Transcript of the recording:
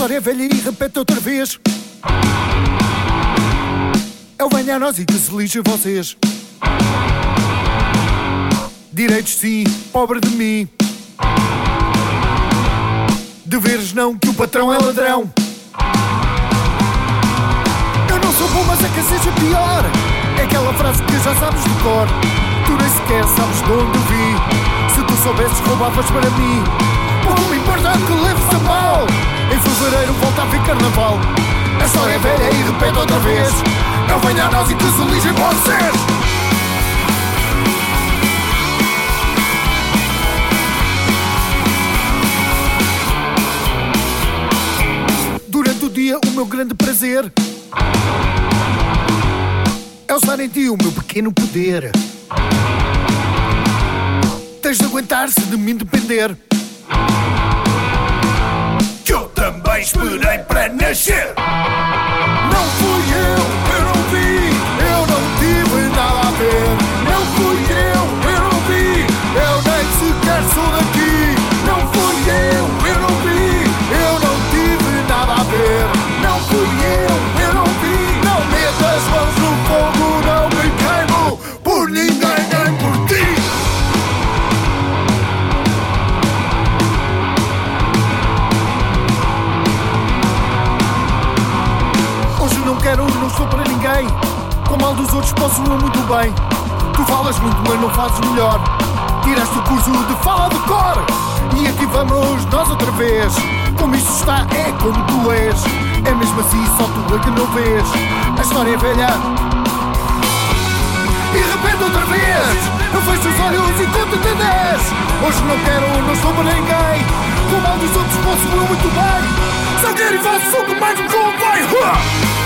história é velha e repete outra vez. Eu venho a nós e que se lixe vocês. Direitos sim, pobre de mim. Deveres não, que o patrão é ladrão. Eu não sou bom, mas é que seja pior. É aquela frase que já sabes de cor. Tu nem sequer sabes de onde vi. Se tu soubesses, roubavas para mim. Pouco me importa que leves a mal. Em fevereiro volta a vir carnaval. A história é velha e repete outra vez. Eu venho a nós e que se lixem vocês. Durante o dia o meu grande prazer é usar em ti o meu pequeno poder. Tens de aguentar-se de me depender. Que eu também esperei para nascer. Não fui eu não vi, eu não tive nada a ver. Não fui eu não vi, eu nem sequer sou daqui. Não fui eu não vi, eu não tive nada a ver. Não fui eu não vi. Não metas as mãos no fogo, não me queimo por ninguém nem por ti. Hoje não quero, não estou para ninguém. Com mal dos outros posso eu muito bem. Tu falas muito, mas não fazes melhor. Tiraste o curso de fala de cor. E aqui vamos nós outra vez. Como isto está, é como tu és. É mesmo assim, só tu é que não vês. A história é velha e repete outra vez. Eu fecho os olhos e conto até 10. Hoje não quero, não estou para ninguém. Com mal dos outros posso eu muito bem. Só quero e faço o que mais me convém.